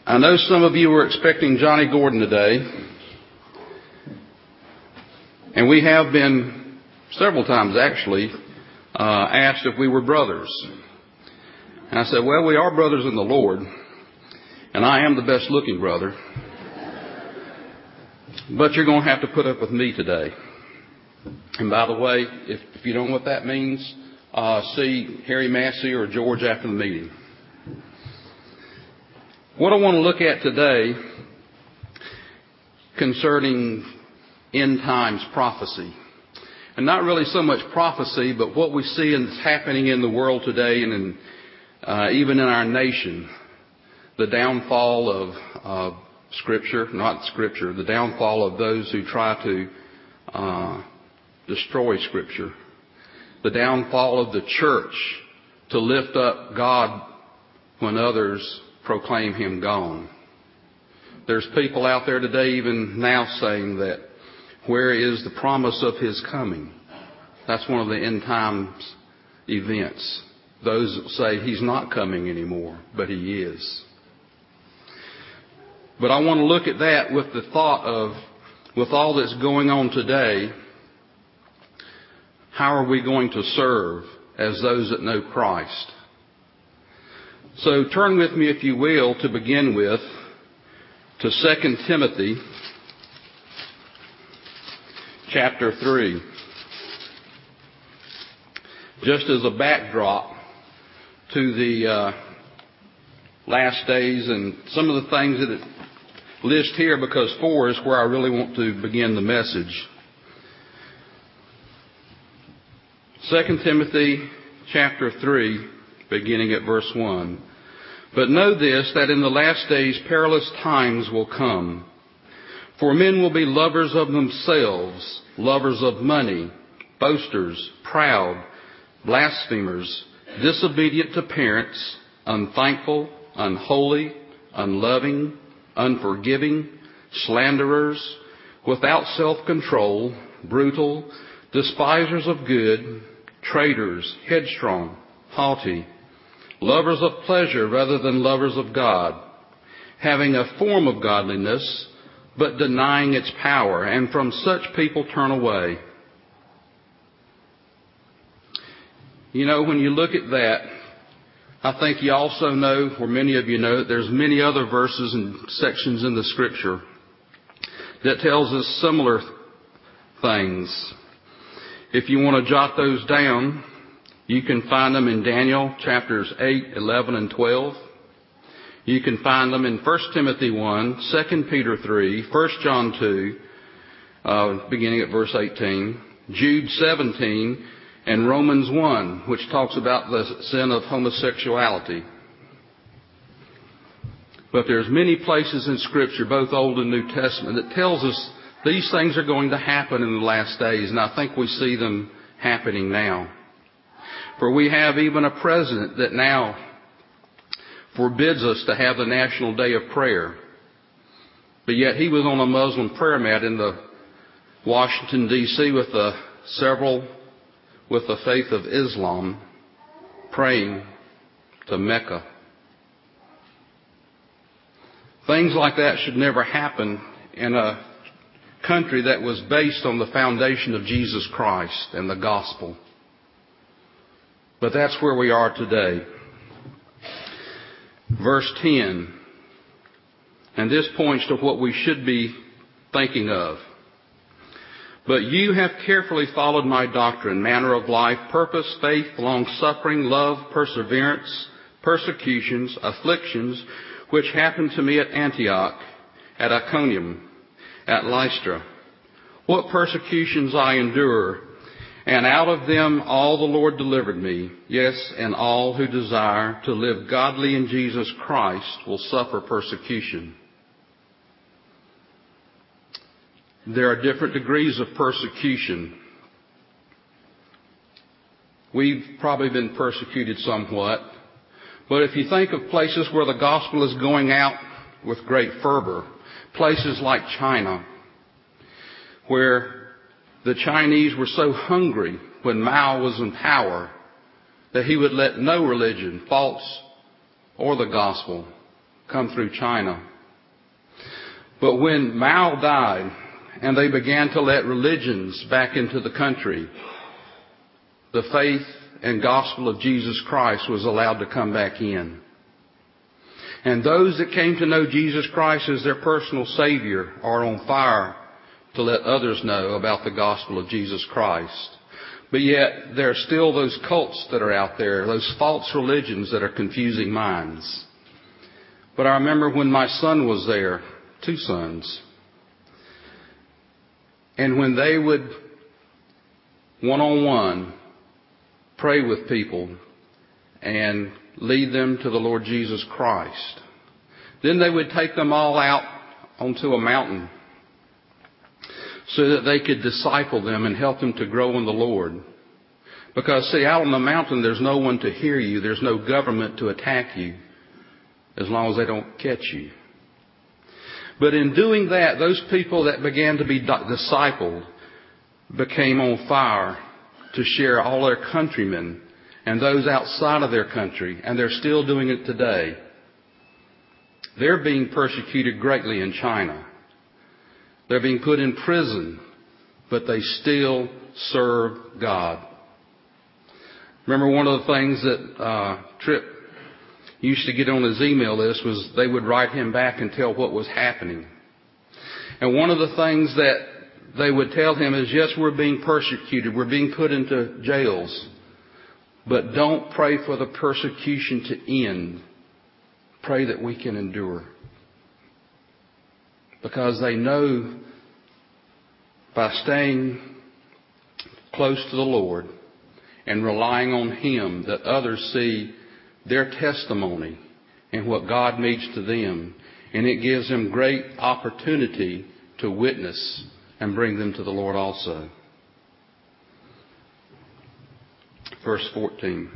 I know some of you were expecting Johnny Gordon today, and we have been several times actually asked if we were brothers. And I said, well, we are brothers in the Lord, and I am the best looking brother, but you're going to have to put up with me today. And by the way, if you don't know what that means, see Harry Massey or George after the meeting. What I want to look at today concerning end times prophecy, and not really so much prophecy, but what we see is happening in the world today and even in our nation, the downfall of Scripture, not Scripture, the downfall of those who try to destroy Scripture, the downfall of the church to lift up God when others proclaim Him gone. There's people out there today even now saying that, where is the promise of His coming? That's one of the end times events. Those say He's not coming anymore, but He is. But I want to look at that with the thought of, with all that's going on today, how are we going to serve as those that know Christ? So turn with me, if you will, to begin with, to 2 Timothy chapter 3. Just as a backdrop to the last days and some of the things that it lists here, because 4 is where I really want to begin the message. 2 Timothy chapter 3, beginning at verse 1. But know this, that in the last days perilous times will come. For men will be lovers of themselves, lovers of money, boasters, proud, blasphemers, disobedient to parents, unthankful, unholy, unloving, unforgiving, slanderers, without self-control, brutal, despisers of good, traitors, headstrong, haughty, lovers of pleasure rather than lovers of God, having a form of godliness, but denying its power, and from such people turn away. You know, when you look at that, I think you also know, or many of you know, that there's many other verses and sections in the Scripture that tells us similar things. If you want to jot those down, you can find them in Daniel chapters 8, 11, and 12. You can find them in 1 Timothy 1, 2 Peter 3, 1 John 2, beginning at verse 18, Jude 17, and Romans 1, which talks about the sin of homosexuality. But there's many places in Scripture, both Old and New Testament, that tells us these things are going to happen in the last days, and I think we see them happening now. For we have even a president that now forbids us to have the National Day of Prayer. But yet he was on a Muslim prayer mat in the Washington, D.C. with several with the faith of Islam praying to Mecca. Things like that should never happen in a country that was based on the foundation of Jesus Christ and the gospel. But that's where we are today. Verse 10. And this points to what we should be thinking of. But you have carefully followed my doctrine, manner of life, purpose, faith, long-suffering, love, perseverance, persecutions, afflictions, which happened to me at Antioch, at Iconium, at Lystra. What persecutions I endure, and out of them all the Lord delivered me. Yes, and all who desire to live godly in Jesus Christ will suffer persecution. There are different degrees of persecution. We've probably been persecuted somewhat. But if you think of places where the gospel is going out with great fervor, places like China, where the Chinese were so hungry when Mao was in power that he would let no religion, false or the gospel, come through China. But when Mao died and they began to let religions back into the country, the faith and gospel of Jesus Christ was allowed to come back in. And those that came to know Jesus Christ as their personal Savior are on fire to let others know about the gospel of Jesus Christ. But yet, there are still those cults that are out there, those false religions that are confusing minds. But I remember when my son was there, 2 sons, and when they would one-on-one pray with people and lead them to the Lord Jesus Christ, then they would take them all out onto a mountain so that they could disciple them and help them to grow in the Lord. Because, see, out on the mountain, there's no one to hear you. There's no government to attack you as long as they don't catch you. But in doing that, those people that began to be discipled became on fire to share all their countrymen and those outside of their country, and they're still doing it today. They're being persecuted greatly in China. They're being put in prison, but they still serve God. Remember, one of the things that Tripp used to get on his email list was they would write him back and tell what was happening. And one of the things that they would tell him is, yes, we're being persecuted, we're being put into jails, but don't pray for the persecution to end. Pray that we can endure. Because they know by staying close to the Lord and relying on Him that others see their testimony and what God means to them. And it gives them great opportunity to witness and bring them to the Lord also. Verse 14.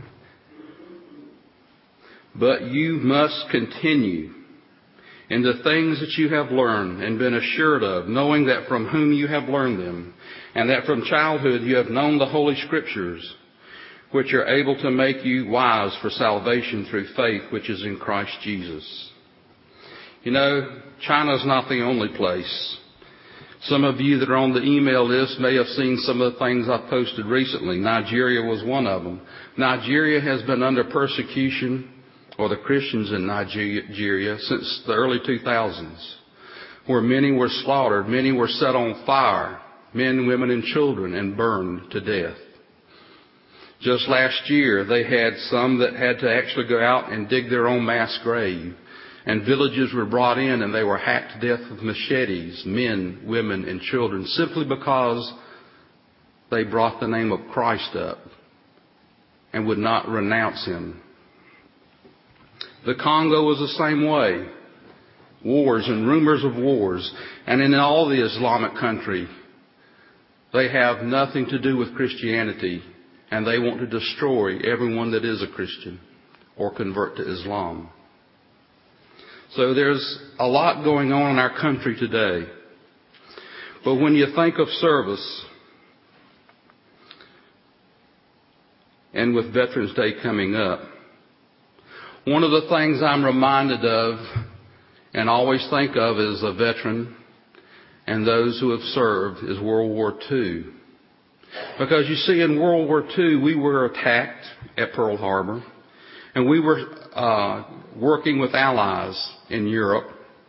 But you must continue in the things that you have learned and been assured of, knowing that from whom you have learned them, and that from childhood you have known the Holy Scriptures, which are able to make you wise for salvation through faith which is in Christ Jesus. You know, China's not the only place. Some of you that are on the email list may have seen some of the things I've posted recently. Nigeria was one of them. Nigeria has been under persecution, or the Christians in Nigeria, since the early 2000s, where many were slaughtered, many were set on fire, men, women, and children, and burned to death. Just last year, they had some that had to actually go out and dig their own mass grave. And villages were brought in and they were hacked to death with machetes, men, women, and children, simply because they brought the name of Christ up and would not renounce Him. The Congo was the same way. Wars and rumors of wars. And in all the Islamic country, they have nothing to do with Christianity. And they want to destroy everyone that is a Christian or convert to Islam. So there's a lot going on in our country today. But when you think of service, and with Veterans Day coming up, one of the things I'm reminded of and always think of as a veteran and those who have served is World War II. Because you see, in World War II, we were attacked at Pearl Harbor, and we were working with allies in Europe.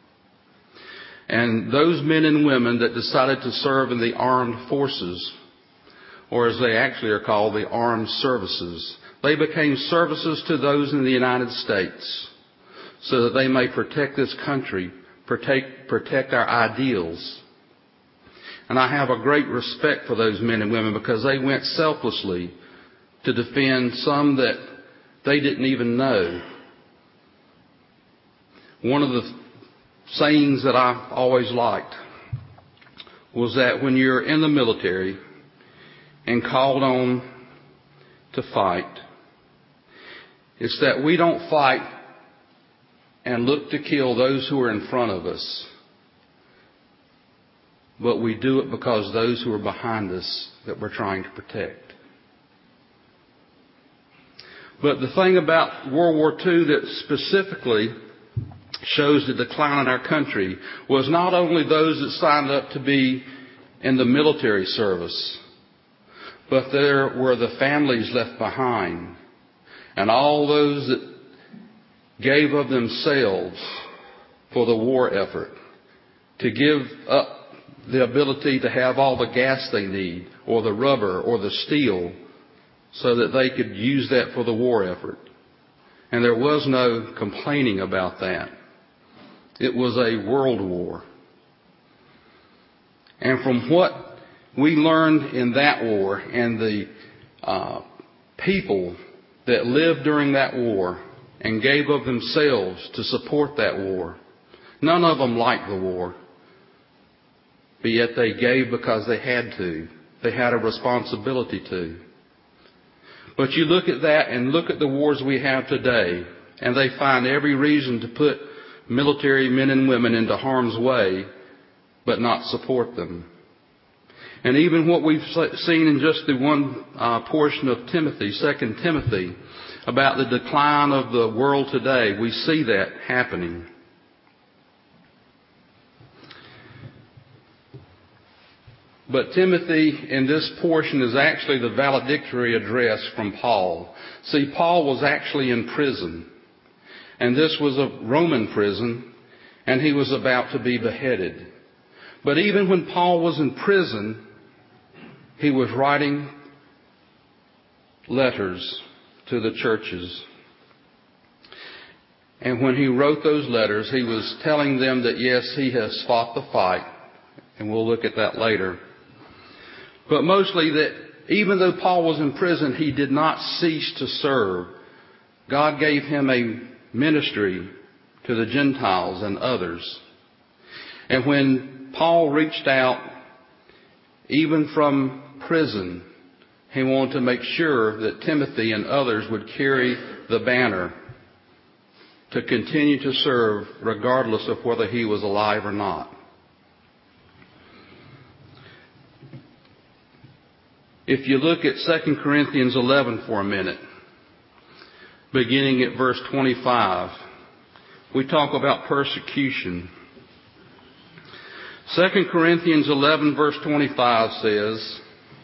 And those men and women that decided to serve in the armed forces, or as they actually are called, the armed services, they became services to those in the United States so that they may protect this country, protect our ideals. And I have a great respect for those men and women because they went selflessly to defend some that they didn't even know. One of the sayings that I always liked was that when you're in the military and called on to fight, it's that we don't fight and look to kill those who are in front of us, but we do it because those who are behind us that we're trying to protect. But the thing about World War II that specifically shows the decline in our country was not only those that signed up to be in the military service, but there were the families left behind and all those that gave of themselves for the war effort, to give up the ability to have all the gas they need, or the rubber, or the steel, so that they could use that for the war effort. And there was no complaining about that. It was a world war. And from what we learned in that war and the people that lived during that war and gave of themselves to support that war, none of them liked the war. But yet they gave because they had to. They had a responsibility to. But you look at that and look at the wars we have today, and they find every reason to put military men and women into harm's way, but not support them. And even what we've seen in just the one portion of Timothy, 2 Timothy, about the decline of the world today, we see that happening. But Timothy, in this portion, is actually the valedictory address from Paul. See, Paul was actually in prison. And this was a Roman prison, and he was about to be beheaded. But even when Paul was in prison, he was writing letters to the churches. And when he wrote those letters, he was telling them that, yes, he has fought the fight, and we'll look at that later. But mostly that even though Paul was in prison, he did not cease to serve. God gave him a ministry to the Gentiles and others. And when Paul reached out, even from prison, he wanted to make sure that Timothy and others would carry the banner to continue to serve regardless of whether he was alive or not. If you look at 2 Corinthians 11 for a minute, beginning at verse 25, we talk about persecution. 2 Corinthians 11 verse 25 says,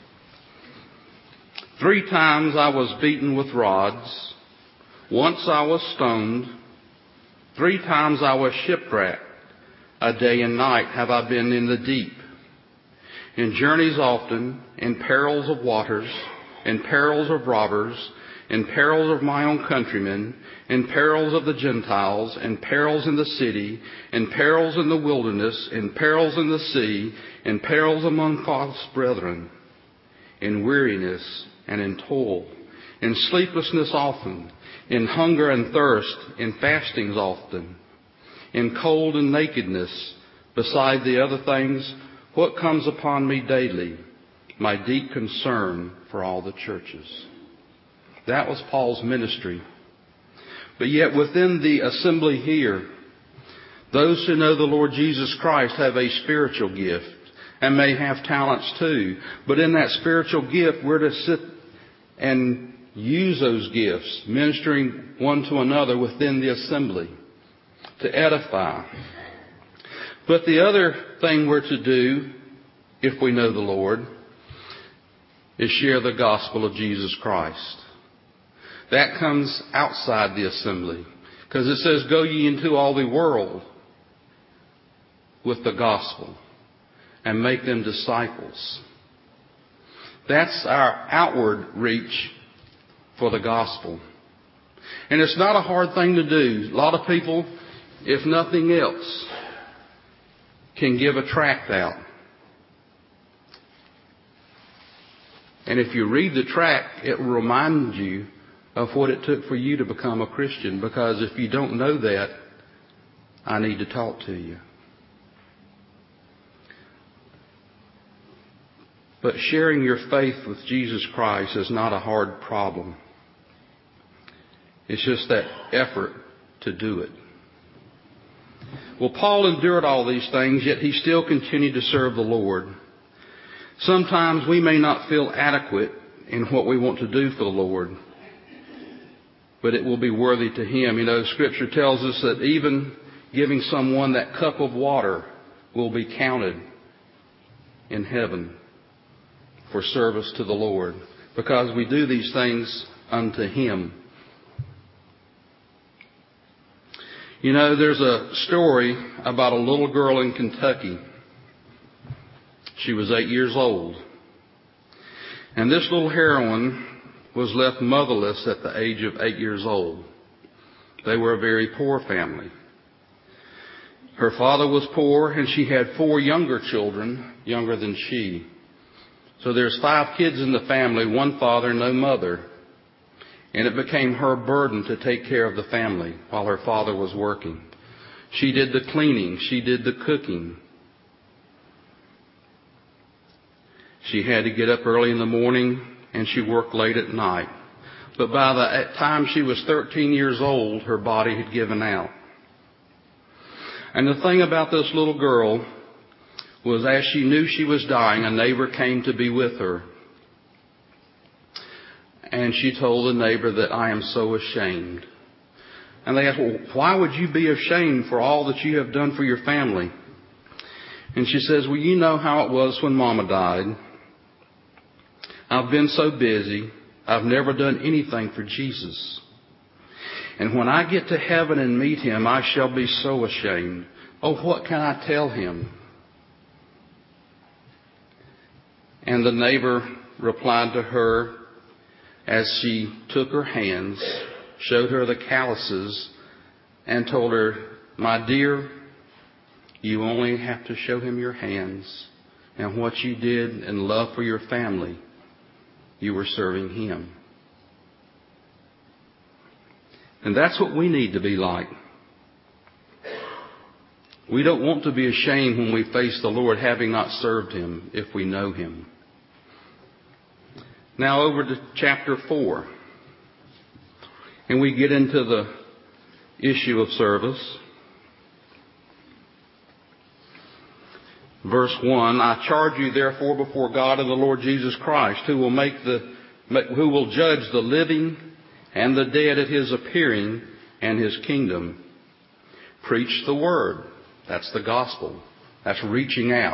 3 times I was beaten with rods. Once I was stoned. 3 times I was shipwrecked. A day and night have I been in the deep. In journeys often, in perils of waters, in perils of robbers, in perils of my own countrymen, in perils of the Gentiles, in perils in the city, in perils in the wilderness, in perils in the sea, in perils among false brethren, in weariness and in toil, in sleeplessness often, in hunger and thirst, in fastings often, in cold and nakedness, beside the other things, what comes upon me daily, my deep concern for all the churches. That was Paul's ministry. But yet within the assembly here, those who know the Lord Jesus Christ have a spiritual gift and may have talents too. But in that spiritual gift, we're to sit and use those gifts, ministering one to another within the assembly to edify. But the other thing we're to do, if we know the Lord, is share the gospel of Jesus Christ. That comes outside the assembly. Because it says, go ye into all the world with the gospel and make them disciples. That's our outward reach for the gospel. And it's not a hard thing to do. A lot of people, if nothing else, can give a tract out. And if you read the tract, it will remind you of what it took for you to become a Christian. Because if you don't know that, I need to talk to you. But sharing your faith with Jesus Christ is not a hard problem. It's just that effort to do it. Well, Paul endured all these things, yet he still continued to serve the Lord. Sometimes we may not feel adequate in what we want to do for the Lord, but it will be worthy to Him. You know, Scripture tells us that even giving someone that cup of water will be counted in heaven for service to the Lord, because we do these things unto Him. You know, there's a story about a little girl in Kentucky. She was 8 years old. And this little heroine was left motherless at the age of 8 years old. They were a very poor family. Her father was poor, and she had 4 younger children, younger than she. So there's 5 kids in the family, 1 father, no mother. And it became her burden to take care of the family while her father was working. She did the cleaning. She did the cooking. She had to get up early in the morning, and she worked late at night. But by the time she was 13 years old, her body had given out. And the thing about this little girl was, as she knew she was dying, a neighbor came to be with her. And she told the neighbor that, "I am so ashamed." And they asked, "Well, why would you be ashamed for all that you have done for your family?" And she says, "Well, you know how it was when Mama died. I've been so busy. I've never done anything for Jesus. And when I get to heaven and meet Him, I shall be so ashamed. Oh, what can I tell Him?" And the neighbor replied to her, as she took her hands, showed her the calluses, and told her, "My dear, you only have to show Him your hands, and what you did in love for your family, you were serving Him." And that's what we need to be like. We don't want to be ashamed when we face the Lord, having not served Him, if we know Him. Now over to chapter 4. And we get into the issue of service. Verse 1, "I charge you therefore before God and the Lord Jesus Christ, who will judge the living and the dead at His appearing and His kingdom. Preach the word." That's the gospel. That's reaching out.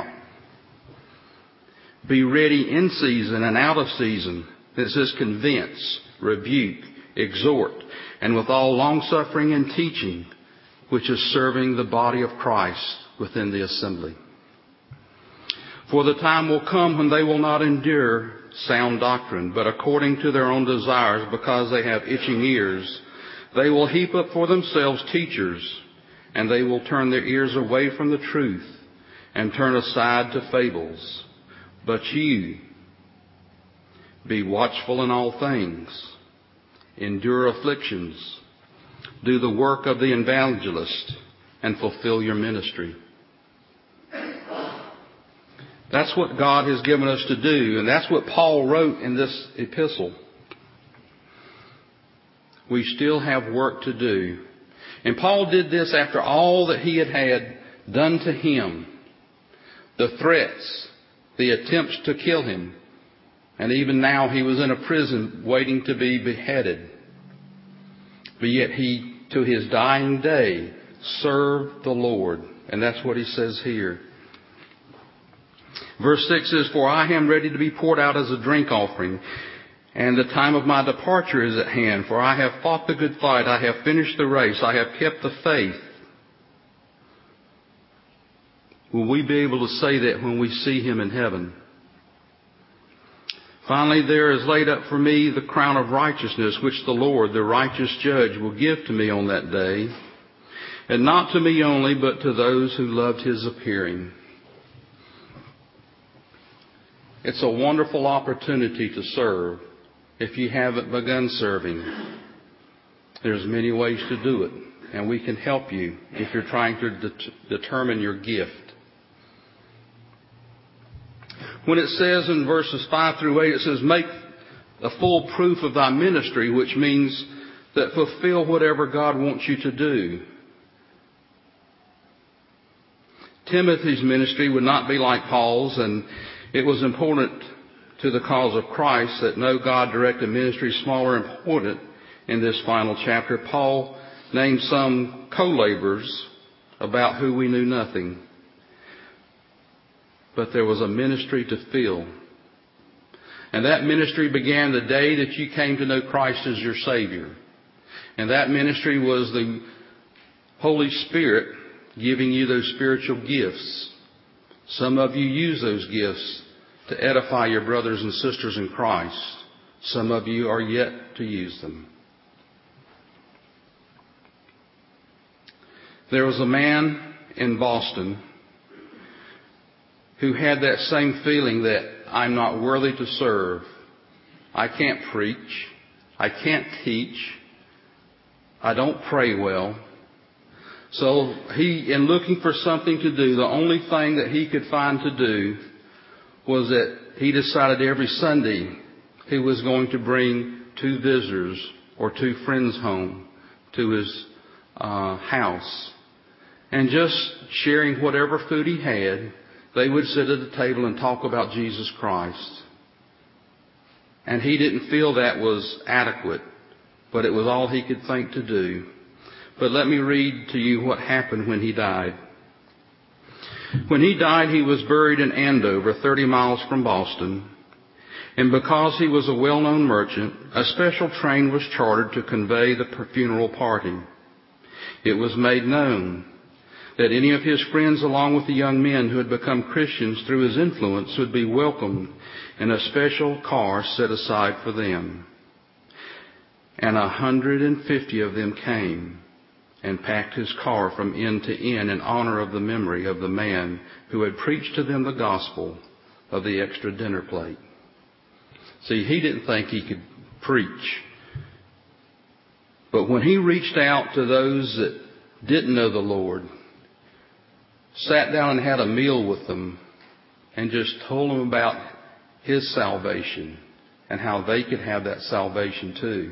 "Be ready in season and out of season." It says convince, rebuke, exhort, and with all longsuffering and teaching, which is serving the body of Christ within the assembly. "For the time will come when they will not endure sound doctrine, but according to their own desires, because they have itching ears, they will heap up for themselves teachers, and they will turn their ears away from the truth and turn aside to fables. But you, be watchful in all things, endure afflictions, do the work of the evangelist, and fulfill your ministry." That's what God has given us to do, and that's what Paul wrote in this epistle. We still have work to do. And Paul did this after all that he had done to him. The threats, the attempts to kill him. And even now he was in a prison waiting to be beheaded. But yet he, to his dying day, served the Lord. And that's what he says here. Verse 6 says, "For I am ready to be poured out as a drink offering, and the time of my departure is at hand. For I have fought the good fight, I have finished the race, I have kept the faith." Will we be able to say that when we see Him in heaven? "Finally, there is laid up for me the crown of righteousness, which the Lord, the righteous judge, will give to me on that day. And not to me only, but to those who loved His appearing." It's a wonderful opportunity to serve. If you haven't begun serving, there's many ways to do it. And we can help you if you're trying to determine your gift. When it says in verses 5 through 8, it says, "Make a full proof of thy ministry," which means that fulfill whatever God wants you to do. Timothy's ministry would not be like Paul's, and it was important to the cause of Christ that no God-directed ministry small or important in this final chapter. Paul named some co-laborers about who we knew nothing. But there was a ministry to fill. And that ministry began the day that you came to know Christ as your Savior. And that ministry was the Holy Spirit giving you those spiritual gifts. Some of you use those gifts to edify your brothers and sisters in Christ. Some of you are yet to use them. There was a man in Boston who had that same feeling that I'm not worthy to serve. I can't preach. I can't teach. I don't pray well. So he, in looking for something to do, the only thing that he could find to do was that he decided every Sunday he was going to bring 2 visitors or 2 friends home to his house. And just sharing whatever food he had, they would sit at the table and talk about Jesus Christ. And he didn't feel that was adequate, but it was all he could think to do. But let me read to you what happened when he died. When he died, he was buried in Andover, 30 miles from Boston. And because he was a well-known merchant, a special train was chartered to convey the funeral party. It was made known that any of his friends, along with the young men who had become Christians through his influence, would be welcomed in a special car set aside for them. And 150 of them came and packed his car from end to end in honor of the memory of the man who had preached to them the gospel of the extra dinner plate. See, he didn't think he could preach. But when he reached out to those that didn't know the Lord, sat down and had a meal with them, and just told them about his salvation and how they could have that salvation too.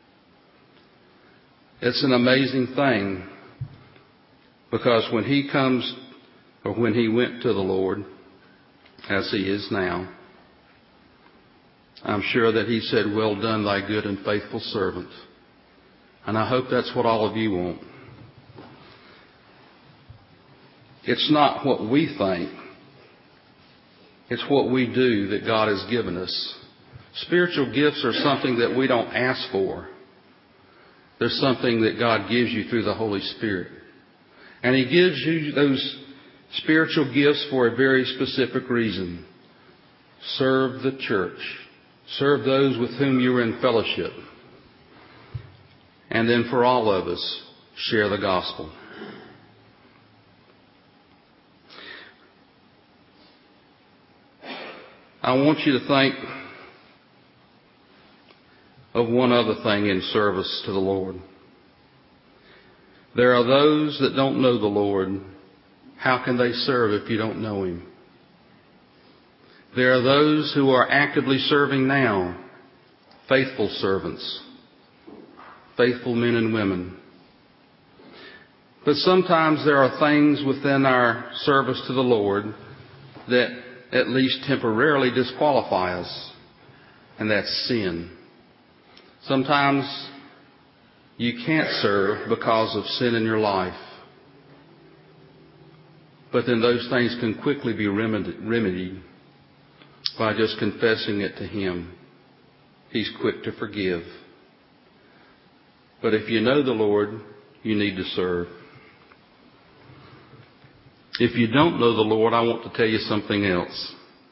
It's an amazing thing, because when he comes, or when he went to the Lord, as he is now, I'm sure that he said, "Well done, thy good and faithful servant." And I hope that's what all of you want. It's not what we think. It's what we do that God has given us. Spiritual gifts are something that we don't ask for. They're something that God gives you through the Holy Spirit. And He gives you those spiritual gifts for a very specific reason. Serve the church. Serve those with whom you are in fellowship. And then for all of us, share the gospel. I want you to think of one other thing in service to the Lord. There are those that don't know the Lord. How can they serve if you don't know Him? There are those who are actively serving now, faithful servants, faithful men and women. But sometimes there are things within our service to the Lord that at least temporarily disqualify us, and that's sin. Sometimes you can't serve because of sin in your life. But then those things can quickly be remedied by just confessing it to Him. He's quick to forgive. But if you know the Lord, you need to serve. If you don't know the Lord, I want to tell you something else.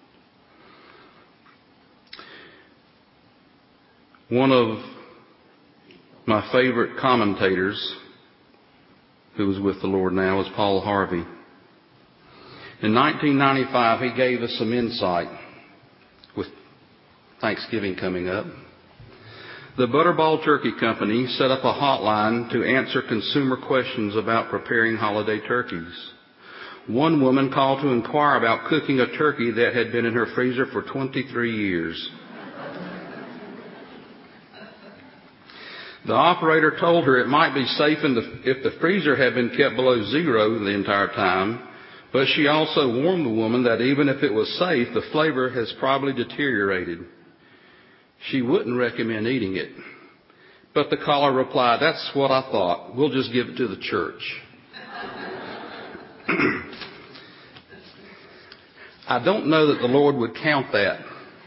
One of my favorite commentators, who is with the Lord now, is Paul Harvey. In 1995, he gave us some insight with Thanksgiving coming up. The Butterball Turkey Company set up a hotline to answer consumer questions about preparing holiday turkeys. One woman called to inquire about cooking a turkey that had been in her freezer for 23 years. The operator told her it might be safe if the freezer had been kept below zero the entire time, but she also warned the woman that even if it was safe, the flavor has probably deteriorated. She wouldn't recommend eating it. But the caller replied, "That's what I thought. We'll just give it to the church." I don't know that the Lord would count that.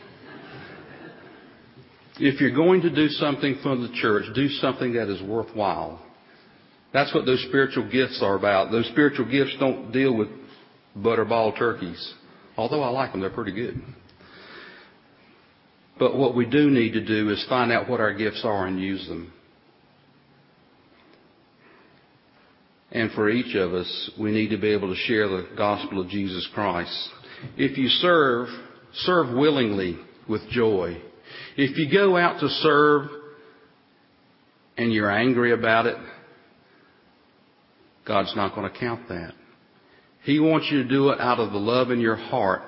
If you're going to do something for the church, do something that is worthwhile. That's what those spiritual gifts are about. Those spiritual gifts don't deal with butterball turkeys. Although I like them, they're pretty good. But what we do need to do is find out what our gifts are and use them. And for each of us, we need to be able to share the gospel of Jesus Christ. If you serve, serve willingly with joy. If you go out to serve and you're angry about it, God's not going to count that. He wants you to do it out of the love in your heart,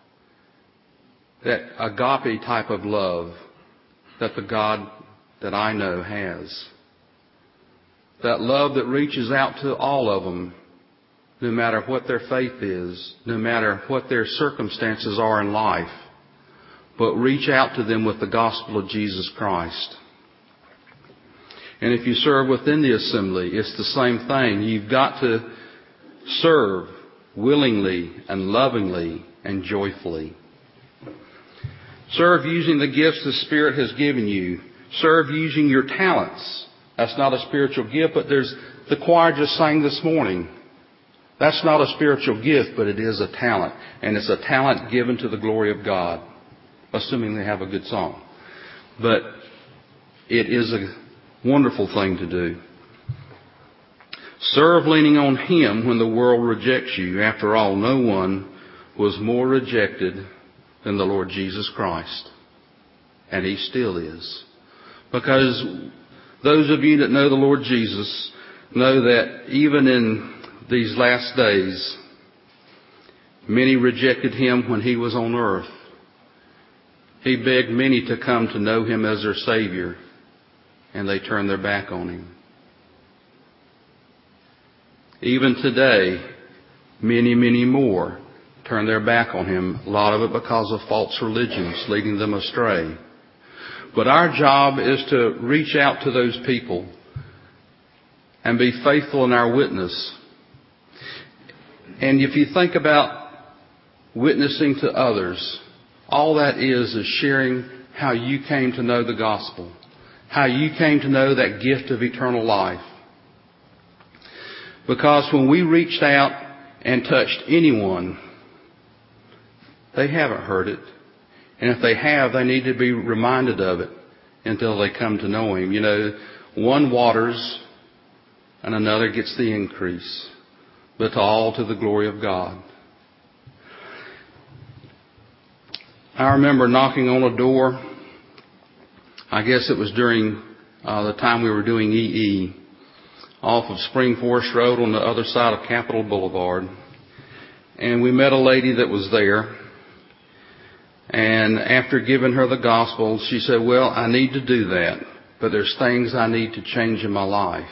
that agape type of love that the God that I know has. That love that reaches out to all of them, no matter what their faith is, no matter what their circumstances are in life, but reach out to them with the gospel of Jesus Christ. And if you serve within the assembly, it's the same thing. You've got to serve willingly and lovingly and joyfully. Serve using the gifts the Spirit has given you. Serve using your talents. That's not a spiritual gift, but the choir just sang this morning. That's not a spiritual gift, but it is a talent. And it's a talent given to the glory of God, assuming they have a good song. But it is a wonderful thing to do. Serve leaning on Him when the world rejects you. After all, no one was more rejected than the Lord Jesus Christ. And He still is. Because those of you that know the Lord Jesus know that even in these last days, many rejected Him when He was on earth. He begged many to come to know Him as their Savior, and they turned their back on Him. Even today, many, many more turn their back on Him, a lot of it because of false religions leading them astray. But our job is to reach out to those people and be faithful in our witness. And if you think about witnessing to others, all that is sharing how you came to know the gospel, how you came to know that gift of eternal life. Because when we reached out and touched anyone, they haven't heard it. And if they have, they need to be reminded of it until they come to know Him. You know, one waters and another gets the increase, but all to the glory of God. I remember knocking on a door. I guess it was during the time we were doing EE off of Spring Forest Road on the other side of Capitol Boulevard. And we met a lady that was there. And after giving her the gospel, she said, well, I need to do that, but there's things I need to change in my life.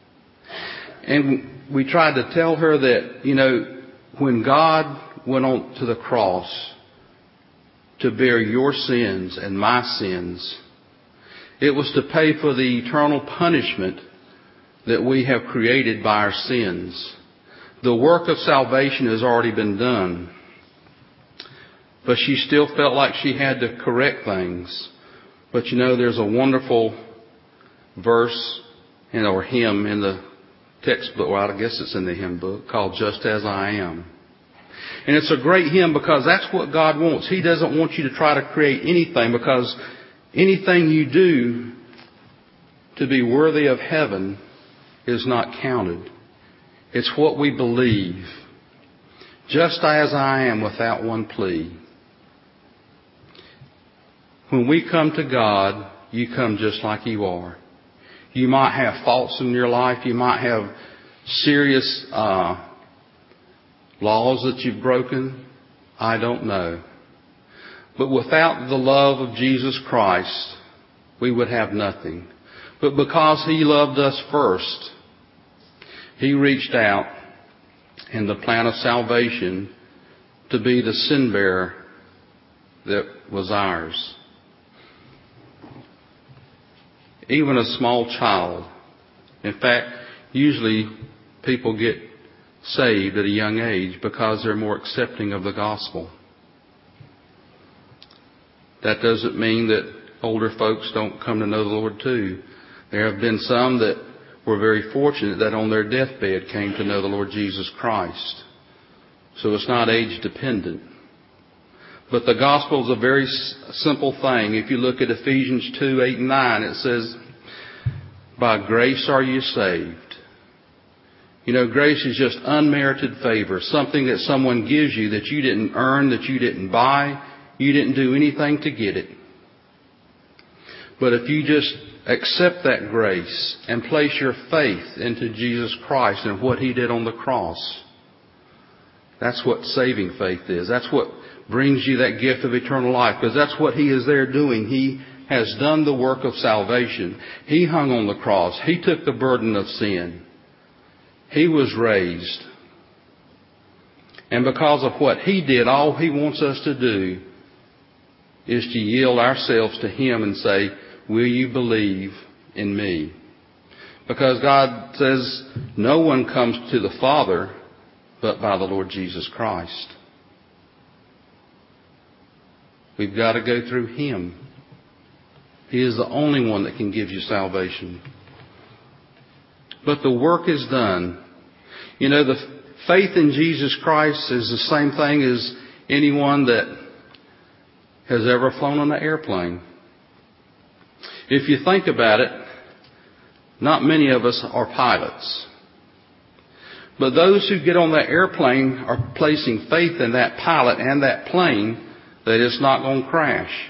And we tried to tell her that, you know, when God went on to the cross to bear your sins and my sins, it was to pay for the eternal punishment that we have created by our sins. The work of salvation has already been done. But she still felt like she had to correct things. But you know, there's a wonderful verse or hymn in the textbook, well, I guess it's in the hymn book, called Just As I Am. And it's a great hymn because that's what God wants. He doesn't want you to try to create anything, because anything you do to be worthy of heaven is not counted. It's what we believe. Just as I am, without one plea. When we come to God, you come just like you are. You might have faults in your life. You might have serious laws that you've broken. I don't know. But without the love of Jesus Christ, we would have nothing. But because He loved us first, He reached out in the plan of salvation to be the sin bearer that was ours. Even a small child. In fact, usually people get saved at a young age because they're more accepting of the gospel. That doesn't mean that older folks don't come to know the Lord too. There have been some that were very fortunate that on their deathbed came to know the Lord Jesus Christ. So it's not age dependent. But the gospel is a very simple thing. If you look at Ephesians 2, 8 and 9, it says, by grace are you saved. You know, grace is just unmerited favor, something that someone gives you that you didn't earn, that you didn't buy, you didn't do anything to get it. But if you just accept that grace and place your faith into Jesus Christ and what He did on the cross, that's what saving faith is. That's what brings you that gift of eternal life, because that's what He is there doing. He has done the work of salvation. He hung on the cross. He took the burden of sin. He was raised. And because of what He did, all He wants us to do is to yield ourselves to Him and say, will you believe in me? Because God says no one comes to the Father but by the Lord Jesus Christ. We've got to go through Him. He is the only one that can give you salvation. But the work is done. You know, the faith in Jesus Christ is the same thing as anyone that has ever flown on an airplane. If you think about it, not many of us are pilots. But those who get on that airplane are placing faith in that pilot and that plane that it's not going to crash.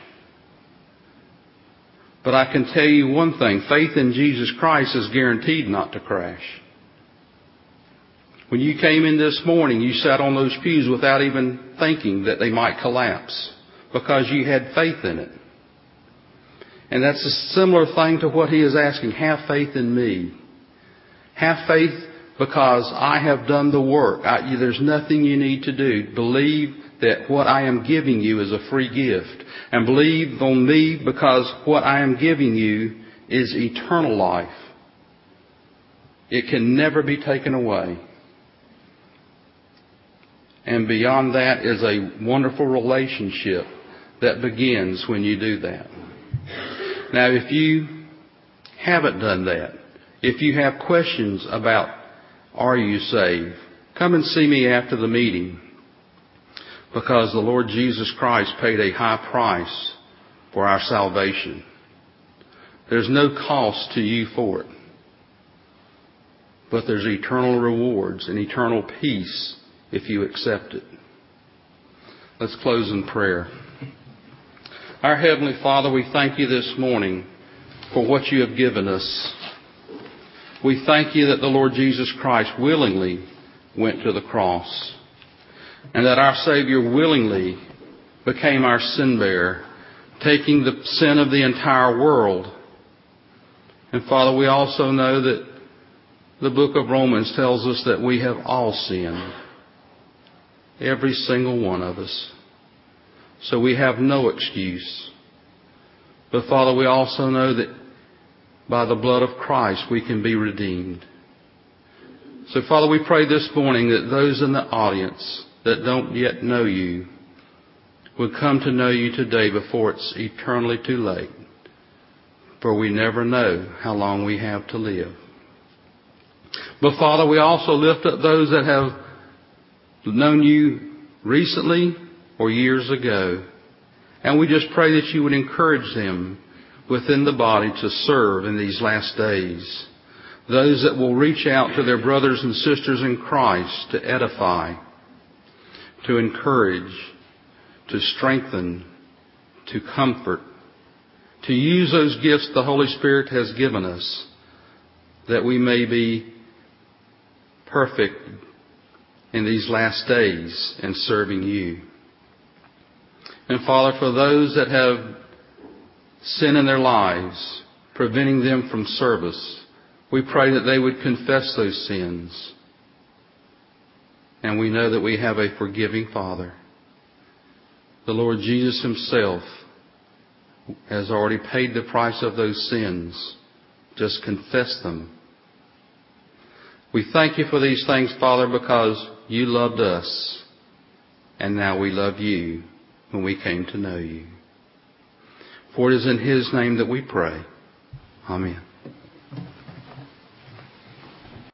But I can tell you one thing, faith in Jesus Christ is guaranteed not to crash. When you came in this morning, you sat on those pews without even thinking that they might collapse because you had faith in it. And that's a similar thing to what He is asking. Have faith in me. Have faith because I have done the work. There's nothing you need to do. Believe that what I am giving you is a free gift. And believe on me because what I am giving you is eternal life. It can never be taken away. And beyond that is a wonderful relationship that begins when you do that. Now, if you haven't done that, if you have questions about are you saved, come and see me after the meeting, because the Lord Jesus Christ paid a high price for our salvation. There's no cost to you for it, but there's eternal rewards and eternal peace if you accept it. Let's close in prayer. Our Heavenly Father, we thank You this morning for what You have given us. We thank You that the Lord Jesus Christ willingly went to the cross, and that our Savior willingly became our sin bearer, taking the sin of the entire world. And Father, we also know that the book of Romans tells us that we have all sinned. Every single one of us. So we have no excuse. But Father, we also know that by the blood of Christ we can be redeemed. So Father, we pray this morning that those in the audience that don't yet know You would come to know You today before it's eternally too late. For we never know how long we have to live. But Father, we also lift up those that have known You recently or years ago. And we just pray that You would encourage them within the body to serve in these last days. Those that will reach out to their brothers and sisters in Christ to edify, to encourage, to strengthen, to comfort, to use those gifts the Holy Spirit has given us, that we may be perfect in these last days in serving You. And Father, for those that have sin in their lives, preventing them from service, we pray that they would confess those sins. And we know that we have a forgiving Father. The Lord Jesus Himself has already paid the price of those sins. Just confess them. We thank you for these things, Father, because you loved us, and now we love you when we came to know you. For it is in his name that we pray. Amen.